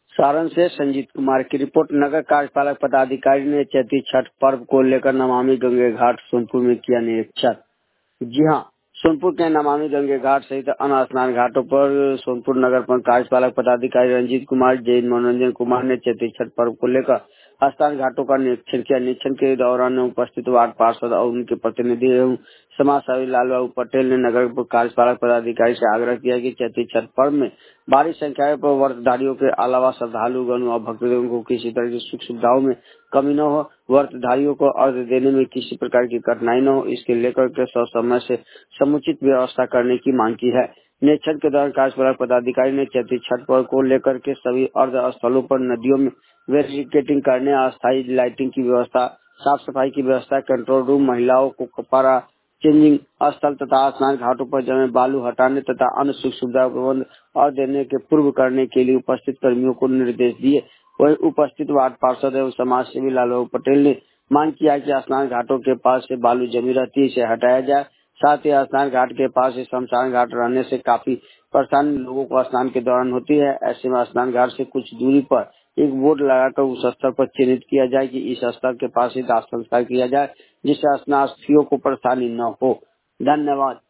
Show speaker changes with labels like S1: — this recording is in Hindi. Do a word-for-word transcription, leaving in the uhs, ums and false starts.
S1: सारण से संजीत कुमार की रिपोर्ट। नगर कार्यपालक पदाधिकारी ने चैती छठ पर्व को लेकर नमामि गंगे घाट सोनपुर में किया निरीक्षण। जी हां, सोनपुर के नमामि गंगे घाट सहित अन्य स्नान घाटों पर सोनपुर नगर कार्यपालक पदाधिकारी रंजीत कुमार, जैन मनोरंजन कुमार ने चैती छठ पर्व को लेकर स्नान घाटों का निरीक्षण किया। निरीक्षण के दौरान उपस्थित वार्ड पार्षद और उनके प्रतिनिधि एवं समाजसेवी लालबाबू पटेल ने नगर कार्यपालक पदाधिकारी से आग्रह किया कि चैती छठ पर्व में भारी संख्या पर व्रतधारियों के अलावा श्रद्धालुगण और भक्तजनों को किसी तरह की सुख सुविधाओं में कमी न हो, व्रतधारियों को अर्घ्य देने में किसी प्रकार की कठिनाई न हो, इसके लेकर के सौ समय से समुचित व्यवस्था करने की मांग की है। निरीक्षण के दौरान कार्यपालक पदाधिकारी ने चैती छठ पर्व को लेकर के सभी अर्घ्य स्थलों पर नदियों में बैरिकेडिंग करने, अस्थायी लाइटिंग की व्यवस्था, साफ सफाई की व्यवस्था, कंट्रोल रूम, महिलाओं को कपड़ा चेंजिंग स्थल तथा स्नान घाटों पर जमे बालू हटाने तथा अन्य सुख सुविधा प्रबंध और देने के पूर्व करने के लिए उपस्थित कर्मियों को निर्देश दिए। वही उपस्थित वार्ड पार्षद एवं समाज सेवी लालबाबू पटेल ने मांग किया कि स्नान घाटों के पास से बालू जमी रहती है, इसे हटाया जाए। साथ ही स्नान घाट के पास से शमशान घाट रहने से काफी परेशानी लोगों को स्नान के दौरान होती है। ऐसे में स्नान घाट से कुछ दूरी पर एक बोर्ड लगाकर उस स्थल पर चिन्हित किया जाए कि इस स्थल के पास ही दाह संस्कार किया जाए, जिससे स्नानार्थियों को परेशानी न हो। धन्यवाद।